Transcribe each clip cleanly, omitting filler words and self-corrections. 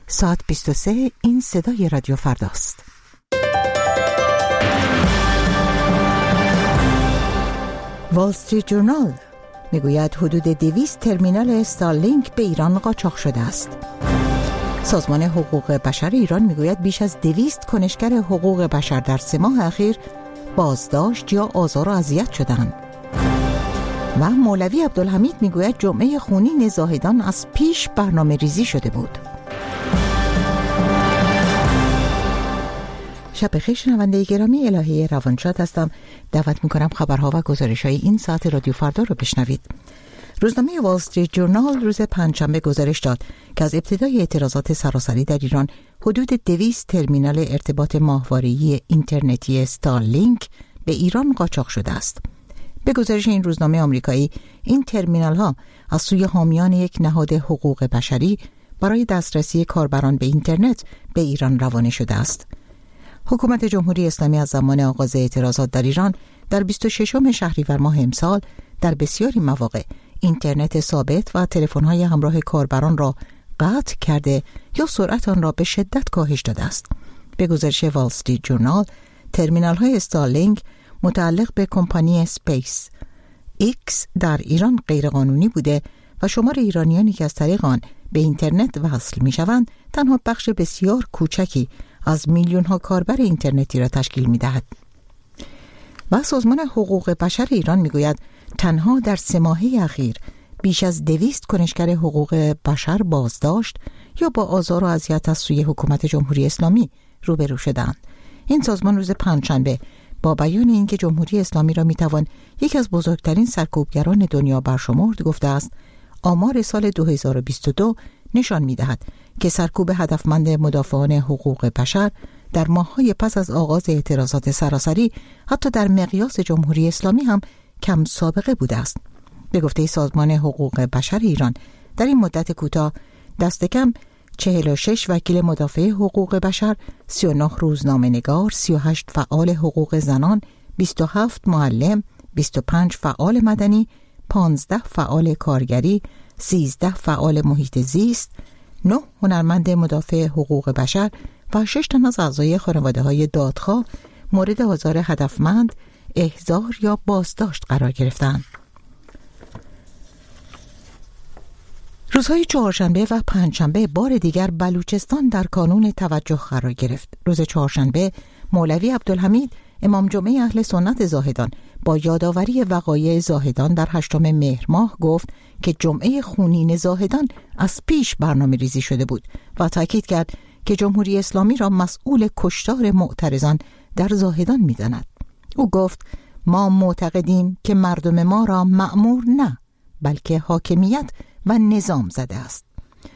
ساعت 23 این صدای رادیو فرداست. وال استریت جورنال میگوید حدود 200 ترمینال استارلینک به ایران قاچاق شده است. سازمان حقوق بشر ایران میگوید بیش از 200 کنشگر حقوق بشر در 3 ماه اخیر بازداشت یا آزار و اذیت شدند. و مولوی عبدالحمید میگوید جمعه خونین زاهدان از پیش برنامه ریزی شده بود. شب بخیر شنونده گرامی، الهی روانشاد هستم. دعوت میکنم خبرها و گزارش‌های این ساعت رادیو فردا رو بشنوید. روزنامه وال استریت جورنال روز پنجشنبه گزارش داد که از ابتدای اعتراضات سراسری در ایران حدود 200 ترمینال ارتباط ماهواره‌ای اینترنتی استارلینک به ایران قاچاق شده است. به گزارش این روزنامه آمریکایی، این ترمینال ها از سوی حامیان یک نهاد حقوق بشری برای دسترسی کاربران به اینترنت به ایران روانه شده است. حکومت جمهوری اسلامی از زمان آغاز اعتراضات در ایران در 26 شهریور ماه امسال در بسیاری مواقع اینترنت ثابت و تلفن‌های همراه کاربران را قطع کرده یا سرعت آن را به شدت کاهش داده است. به گزارش وال استریت جورنال، ترمینال‌های استارلینک متعلق به کمپانی اسپیس ایکس در ایران غیرقانونی بوده و شمار ایرانیانی که از طریق آن به اینترنت وصل می‌شوند تنها بخش بسیار کوچکی از میلیون‌ها کاربر اینترنتی را تشکیل می‌دهد. و سازمان حقوق بشر ایران می‌گوید تنها در 3 ماهه اخیر بیش از 200 کنشگر حقوق بشر بازداشت یا با آزار و اذیت از سوی حکومت جمهوری اسلامی روبرو شدند. این سازمان روز پنجشنبه با بیان اینکه جمهوری اسلامی را میتوان یکی از بزرگترین سرکوبگران دنیا برشمرد گفته است آمار سال 2022 نشان میدهد که سرکوب هدفمند مدافعان حقوق بشر در ماه‌های پس از آغاز اعتراضات سراسری حتی در مقیاس جمهوری اسلامی هم کم سابقه بوده است. به گفته سازمان حقوق بشر ایران در این مدت کوتاه دست کم 46 وکیل مدافع حقوق بشر، 39 روزنامه‌نگار، 38 فعال حقوق زنان، 27 معلم، 25 فعال مدنی، 15 فعال کارگری، 13 فعال محیط زیست، 9 هنرمند مدافع حقوق بشر و 6 تن از اعضای خانواده‌های دادخواه مورد آزار هدفمند، احضار یا بازداشت قرار گرفتند. روزهای چهارشنبه و پنجشنبه بار دیگر بلوچستان در کانون توجه قرار گرفت. روز چهارشنبه مولوی عبدالحمید امام جمعه اهل سنت زاهدان با یادآوری وقایع زاهدان در 8 مهر ماه گفت که جمعه خونین زاهدان از پیش برنامه ریزی شده بود و تاکید کرد که جمهوری اسلامی را مسئول کشتار معترضان در زاهدان می‌داند. او گفت ما معتقدیم که مردم ما را مأمور نه بلکه حاکمیت و نظام زده است.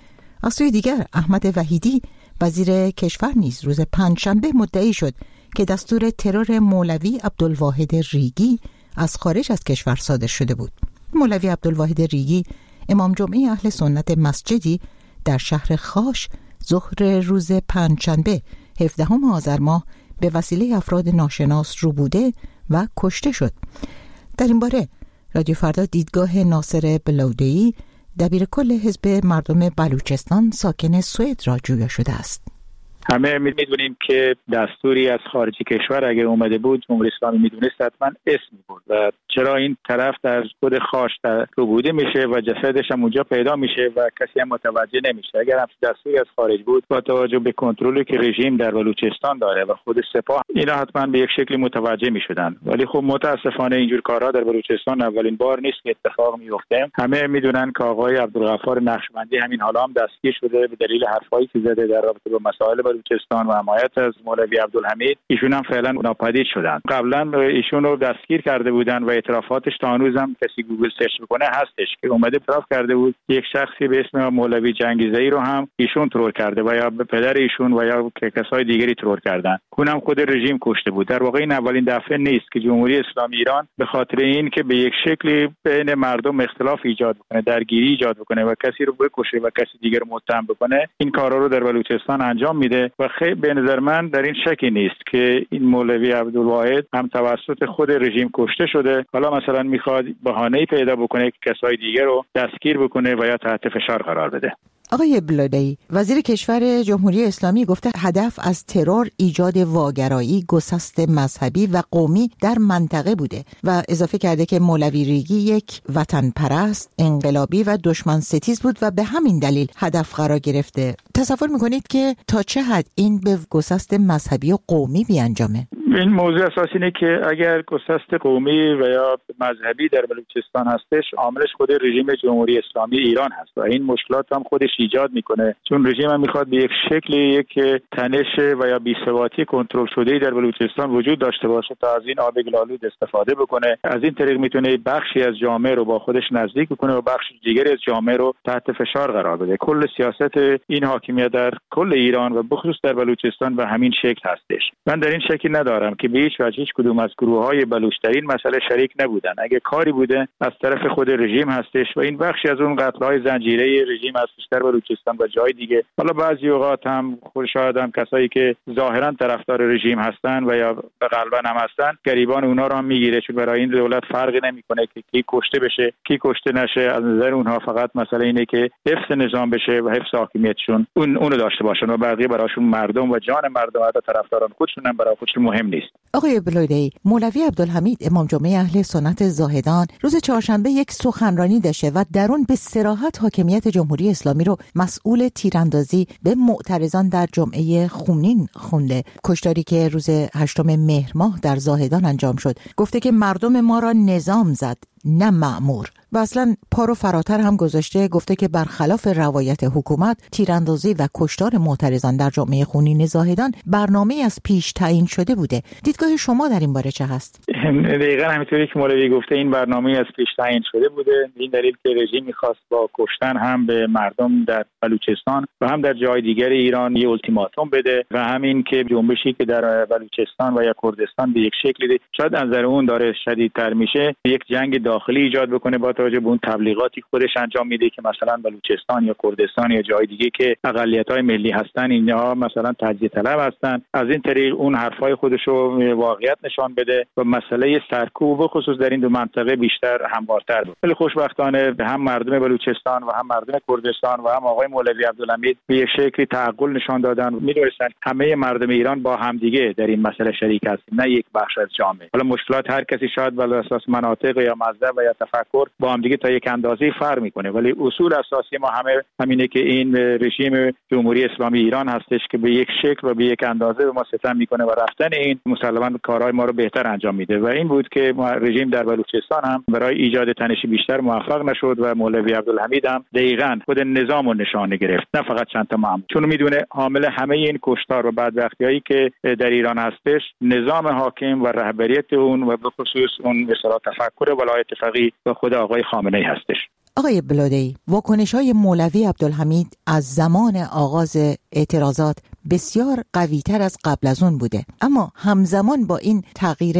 از سوی دیگر احمد وحیدی وزیر کشور نیز روز پنجشنبه مدعی شد که دستور ترور مولوی عبدالواحد ریگی از خارج از کشور صادر شده بود. مولوی عبدالواحد ریگی امام جمعه اهل سنت مسجدی در شهر خاش ظهر روز پنجشنبه 17 آذر ماه به وسیله افراد ناشناس روبوده و کشته شد. در این باره رادیو فردا دیدگاه ناصر بلوده‌ای دبیر کل حزب مردم بلوچستان ساکن سوئد را جویا شده است. همه میدونیم که دستوری از خارج کشور اگه اومده بود جمهوری اسلامی میدونست حتما اسم می‌برد و چرا این طرف در خود خاش روبوده میشه و جسدش هم اونجا پیدا میشه و کسی هم متوجه نمیشه. اگر هم دستوری از خارج بود با توجه به کنترلی که رژیم در بلوچستان داره و خود سپاه اینا حتما به یک شکلی متوجه میشدن، ولی خب متاسفانه اینجور کارها در بلوچستان اولین بار نیست که اتفاق میفته. همه میدونن که آقای عبدالغفار نقشبندی همین حالا هم دستگیر شده به دلیل حرفایی که زده در رابطه با مسائل بلوچستان و حمایت از مولوی عبدالحمید. ایشون هم فعلا ناپدید شدن. قبلا ایشون رو دستگیر کرده بودن و اعترافاتش تا هنوز هم کسی گوگل سرچ بکنه هستش که اومده اعتراف کرده بود یک شخصی به اسم مولوی جنگیزه‌ای رو هم ایشون ترور کرده و یا به پدر ایشون و یا کسای دیگری ترور کردن. اونم خود رژیم کشته بود. در واقع این اولین دفعه نیست که جمهوری اسلامی ایران به خاطر این که به یک شکلی بین مردم اختلاف ایجاد بکنه، درگیری ایجاد بکنه و کسی رو بکشه و کسی دیگر رو متهم بکنه، این کارا رو در بلوچستان انجام میده و خیلی به نظر من در این شکی نیست که این مولوی عبدالواحد هم توسط خود رژیم کشته شده. حالا مثلا میخواد بهانه‌ای پیدا بکنه که کسای دیگر رو دستگیر بکنه و یا تحت فشار قرار بده. آقای بلودهی، وزیر کشور جمهوری اسلامی گفته هدف از ترور ایجاد واگرایی، گسست مذهبی و قومی در منطقه بوده و اضافه کرده که مولوی ریگی یک وطن پرست، انقلابی و دشمن ستیز بود و به همین دلیل هدف قرار گرفته. تصور میکنید که تا چه حد این به گسست مذهبی و قومی بیانجامه؟ این موضوع اساسی اینه که اگر گسست قومی و یا مذهبی در بلوچستان هستش، عاملش خود رژیم جمهوری اسلامی ایران هست و این مشکلات هم خودش ایجاد میکنه، چون رژیم هم میخواد به یک شکل یک تنش و یا بی‌ثباتی کنترل شده در بلوچستان وجود داشته باشه تا از این آب گل‌آلود استفاده بکنه. از این طریق میتونه بخشی از جامعه رو با خودش نزدیک بکنه و بخش دیگری از جامعه رو تحت فشار قرار بده. کل سیاست این حاکمیت در کل ایران و بخصوص در بلوچستان به همین شکل هستش. من در این شکل ندارم که به هیچ وجه هیچ کدوم از گروه‌های بلوچ در این مسئله شریک نبودن. اگه کاری بوده از طرف خود رژیم هستش و این بخشی از اون قتل‌های زنجیره رژیم هستش در بلوچستان و جای دیگه. حالا بعضی اوقات هم شاید هم کسایی که ظاهرا طرفدار رژیم هستن و یا قلباً هم هستن، گریبان اونا رو هم میگیره، چون برای این دولت فرقی نمیکنه که کی کشته بشه کی کشته نشه. از نظر اونها فقط مسئله اینه که حفظ نظام بشه و حفظ حاکمیتشون اونو داشته باشن و بقیه براشون مردم و جان مردم و طرفداران خودشون هم برای خودشون مهم نیست. آقای بلودهی، مولوی عبدالحمید امام جمعه اهل سنت زاهدان روز چهارشنبه یک سخنرانی داشته و در اون به صراحت حاکمیت جمهوری اسلامی رو مسئول تیراندازی به معترضان در جمعه خونین خونده، کشتاری که روز 8 مهر ماه در زاهدان انجام شد. گفته که مردم ما را نظام زد نه مأمور و اصلا پا رو فراتر هم گذاشته. گفته که برخلاف روایت حکومت تیراندازی و کشتار معترضان در جمعه خونین زاهدان برنامه‌ای از پیش تعیین شده بوده. دیدگاه شما در این باره چه هست؟ دقیقاً همینطوری که مولوی گفته این برنامه‌ای از پیش تعیین شده بوده. این دلیل که رژیم می‌خواست با کشتن هم به مردم در بلوچستان و هم در جای دیگر ایران یه التیماتوم بده و همین که جنبشی که در بلوچستان و یا کردستان به یک شکلی شاید از نظر اون داره شدیدتر میشه، یک جنگ داخلی ایجاد بکنه با توجه به اون تبلیغاتی خودش انجام میده که مثلا بلوچستان یا کردستان یا جای دیگه که اقلیت‌های ملی هستن اینها مثلا تجزیه طلب هستن، از این طریق اون حرفای خودش رو واقعیت نشان بده و مسئله سرکوب به خصوص در این دو منطقه بیشتر هموارتر بود. ولی خوشبختانه هم مردم بلوچستان و هم مردم کردستان و هم آقای مولوی عبدالحمید به یک شکلی تعقل نشان دادن، می‌دونستن همه مردم ایران با همدیگه در این مسئله شریک هستیم نه یک بخش از جامعه. حالا مشکلات هر کسی شاید بر اساس مناطق یا مذهب و یا تفکر با هم دیگه تا یک اندازه فرق میکنه، ولی اصول اساسی ما همینه که این رژیم جمهوری اسلامی ایران هستش که به یک شکل و به یک اندازه به ما ستم میکنه و رفتن این مسلماً کارهای ما رو بهتر انجام میده و این بود که رژیم در بلوچستان هم برای ایجاد تنش بیشتر موفق نشد و مولوی عبدالحمید هم دقیقاً خود نظام رو نشانه گرفت نه فقط چند تا مأمور، چون میدونه حامل همه این کشتار و بدبختیایی که در ایران هستش نظام حاکم و رهبریت اون و به خصوص اون مثلا تفکر ولایت فقیه و خود آقای خامنه‌ای هستش. آقای بلودهی، واکنش‌های مولوی عبدالحمید از زمان آغاز اعتراضات بسیار قوی‌تر از قبل از اون بوده، اما همزمان با این تغییر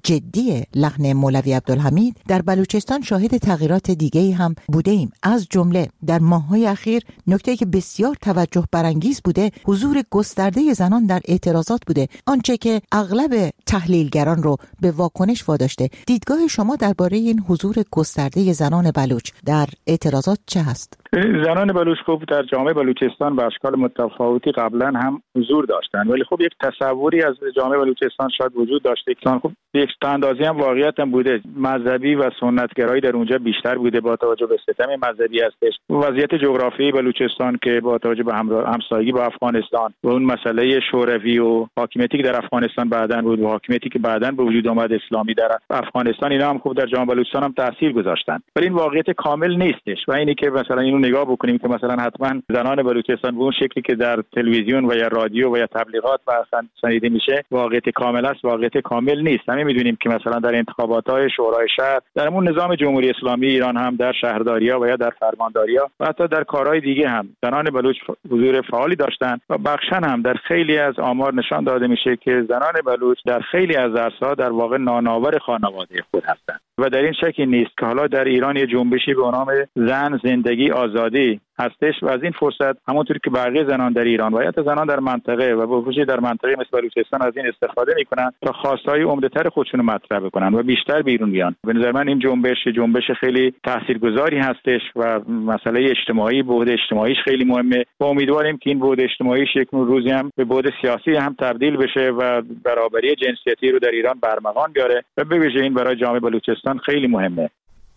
جدی لحن مولوی عبدالحمید در بلوچستان شاهد تغییرات دیگه‌ای هم بوده ایم. از جمله در ماه‌های اخیر نکته‌ای که بسیار توجه برانگیز بوده حضور گسترده زنان در اعتراضات بوده، آنچه که اغلب تحلیلگران رو به واکنش واداشته. دیدگاه شما درباره این حضور گسترده زنان بلوچ در اعتراضات چه هست؟ زنان بلوچ خب در جامعه بلوچستان به اشکال متفاوتی قبلا هم حضور داشتن، ولی خب یک تصوری از جامعه بلوچستان شاید وجود داشته که خب یک اندازه‌ای هم واقعیت هم بوده، مذهبی و سنتگرایی در اونجا بیشتر بوده با توجه به ستم مذهبی هستش. وضعیت جغرافیایی بلوچستان که با توجه به همسایگی با افغانستان و اون مسئله شوروی و حاکمیتی که در افغانستان بعداً بود و حاکمیتی که بعداً به وجود آمد اسلامی در افغانستان، اینا هم خب در جامعه بلوچستان هم تاثیر گذاشتن، ولی این واقعیت کامل نیستش و اینی که مثلا اینو نگاه بکنیم که مثلا حتما زنان بلوچستان به اون شکلی که در تلویزیون و یا رادیو و یا تبلیغات و شنیده میشه واقعیت کامل است، واقعیت کامل نیست. همه میدونیم که مثلا در انتخابات‌های شورای شهر در همون نظام جمهوری اسلامی ایران هم در شهرداری‌ها و یا در فرمانداری‌ها و حتی در کارهای دیگه هم زنان بلوچ حضور فعالی داشتند و بخشن هم در خیلی از آمار نشان داده میشه که زنان بلوچ در خیلی از عرصه‌ها در واقع نانآور خانواده خود هستند و در این شکی نیست که حالا در ایران یه جنبشی به نام زن زندگی آزادی هستش و از این فرصت همونطور که بقیه زنان در ایران و یا زنان در منطقه و به ویژه در منطقه مثل بلوچستان از این استفاده میکنن تا خواستهای عمده‌تر خودشون مطرح بکنن و بیشتر بیرون بیان. به نظر من این جنبش خیلی تاثیرگذاری هستش و مسئله اجتماعی، بعد اجتماعیش خیلی مهمه و امیدواریم که این بعد اجتماعیش یک روزی هم به بعد سیاسی هم تبدیل بشه و برابری جنسیتی رو در ایران برمغان بیاره و به ویژه این برای جامعه بلوچستان خیلی مهمه.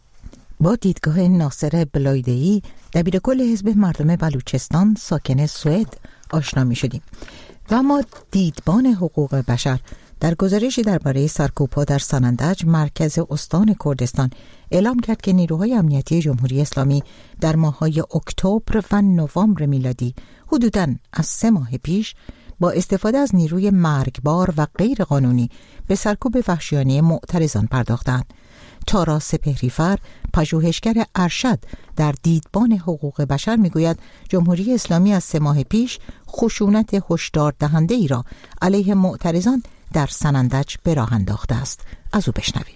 با دیدگاه ناصر بلایده‌ای، دبیرکل حزب مردم بلوچستان ساکن سوئد آشنا می‌شدیم و ما دیدبان حقوق بشر در گزارشی درباره سرکوب‌ها در سنندج مرکز استان کردستان اعلام کرد که نیروهای امنیتی جمهوری اسلامی در ماه‌های اکتبر و نوامبر میلادی حدوداً از 3 ماه پیش با استفاده از نیروی مرگبار و غیر قانونی به سرکوب وحشیانه معترضان پرداختند. تارا سپهریفر، پژوهشگر ارشد در دیدبان حقوق بشر میگوید جمهوری اسلامی از 3 ماه پیش خشونت هشدار دهنده ای را علیه معترضان در سنندج به راه انداخته است. از او بشنویم.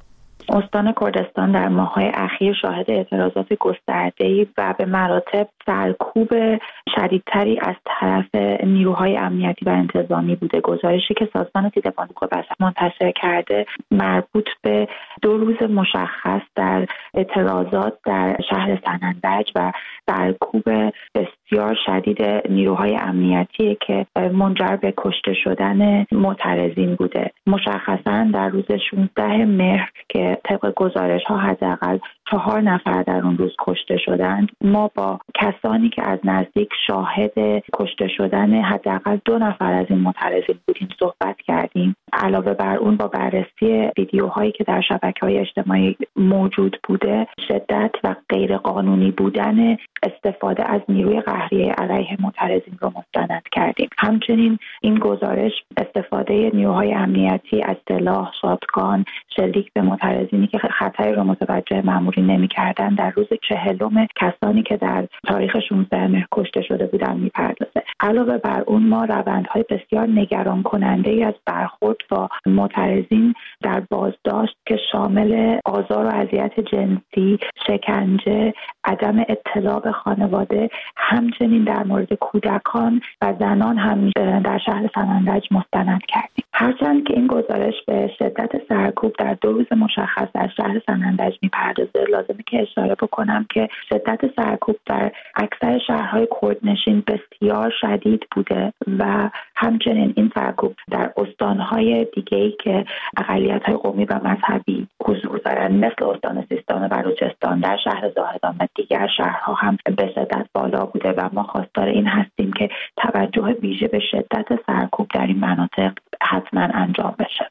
استان کردستان در ماه‌های اخیر شاهد اعتراضات گسترده‌ای و به مراتب سرکوب شدیدتری از طرف نیروهای امنیتی و انتظامی بوده. گزارشی که سازمان دیدبان حقوق بشر منتشر کرده مربوط به 2 روز مشخص در اعتراضات در شهر سنندج و سرکوب بسیار شدید نیروهای امنیتی که منجر به کشته شدن معترضین بوده. مشخصاً در روز 16 مهر که طبق گزارش‌ها حداقل 4 نفر در اون روز کشته شدند، ما با کسانی که از نزدیک شاهد کشته شدن حداقل 2 نفر از این معترضین بودیم صحبت کردیم. علاوه بر اون با بررسی ویدیوهایی که در شبکه‌های اجتماعی موجود بوده، شدت و غیر قانونی بودن استفاده از نیروی قهریه علیه معترضین رو مستند کردیم. همچنین این گزارش استفاده نیروهای امنیتی از سلاح، شاتگان، شلیک به معترضینی که خطری رو متوجه مامورین نمی‌کردند در روز 40 کسانی که در تاریخ 16 مهر کشته شده بودند می‌پردازه. علاوه بر اون ما روندهای بسیار نگران کننده‌ای از برخورد با معترضین در بازداشت که شامل آزار و اذیت جنسی، شکنجه، عدم اطلاع به خانواده، همچنین در مورد کودکان و زنان هم در شهر سنندج مستند کردیم. هرچند که این گزارش به شدت سرکوب در 2 روز مشخص در شهر سنندج می‌پردازه، لازمه که اشاره بکنم که شدت سرکوب در اکثر شهرهای کردنشین بسیار شدید بوده و همچنین این سرکوب در استانهای دیگه‌ای که اقلیت‌های قومی و مذهبی حضور دارند مثل استان سیستان و بلوچستان، در شهر زاهدان و دیگر شهرها هم به شدت بالا بوده و ما خواستار این هستیم که توجه ویژه به شدت سرکوب در این مناطق حتما انجام بشه.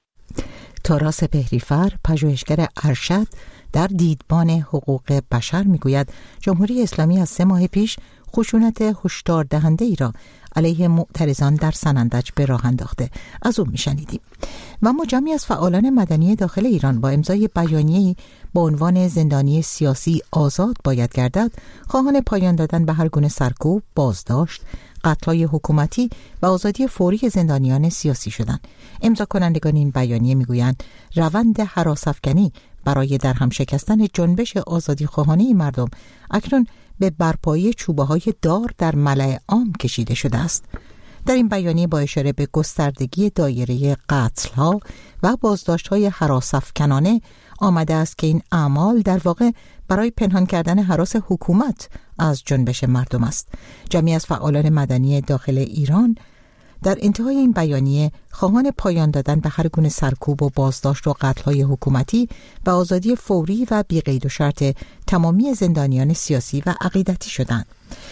تارا سپهریفر، پژوهشگر ارشد در دیدبان حقوق بشر میگوید جمهوری اسلامی از 3 ماه پیش خشونت هشدار دهنده ای را علیه معترضان در سنندج به راه انداخته. از او میشنیدیم. و ما جمعی از فعالان مدنی داخل ایران با امضای بیانیه‌ای با عنوان زندانی سیاسی آزاد باید گردد، خواهان پایان دادن به هر گونه سرکوب، بازداشت، قتل‌های حکومتی و آزادی فوری زندانیان سیاسی شدند. امضا کنندگان این بیانیه میگویند روند هراس‌افکنی برای درهم شکستن جنبش آزادی خواهانه مردم اکنون به برپایی چوبه‌های دار در ملأ عام کشیده شده است. در این بیانیه با اشاره به گستردگی دایره قتل‌ها و بازداشت‌های هراس‌افکنانه آمده است که این اعمال در واقع برای پنهان کردن هراس حکومت از جنبش مردم است. جمعی از فعالان مدنی داخل ایران در انتهای این بیانیه خواهان پایان دادن به هر گونه سرکوب و بازداشت و قتل‌های حکومتی و آزادی فوری و بی‌قید و شرط تمامی زندانیان سیاسی و عقیدتی شدند.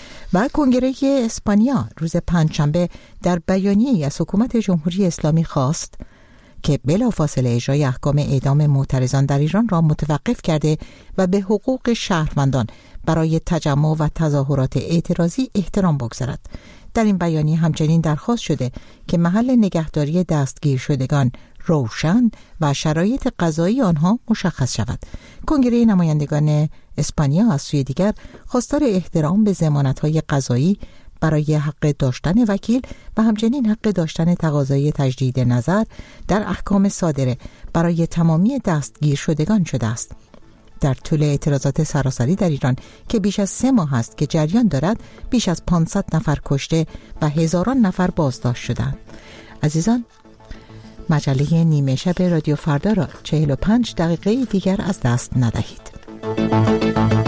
و کنگره اسپانیا روز پنجشنبه در بیانیه‌ای از حکومت جمهوری اسلامی خواست که بلافاصله اجرای احکام اعدام معترضان در ایران را متوقف کرده و به حقوق شهروندان برای تجمع و تظاهرات اعتراضی احترام بگذارد. در این بیانیه همچنین درخواست شده که محل نگهداری دستگیر شدگان روشن و شرایط قضایی آنها مشخص شود. کنگره نمایندگان اسپانیا از سوی دیگر خواستار احترام به ضمانت‌های قضایی برای حق داشتن وکیل و همچنین حق داشتن تقاضای تجدید نظر در احکام صادره برای تمامی دستگیر شدگان شده است. در طول اعتراضات سراسری در ایران که بیش از 3 ماه است که جریان دارد، بیش از 500 نفر کشته و هزاران نفر بازداشت شدند. عزیزان، مجله نیمه شب رادیو فردا را 45 دقیقه دیگر از دست ندهید.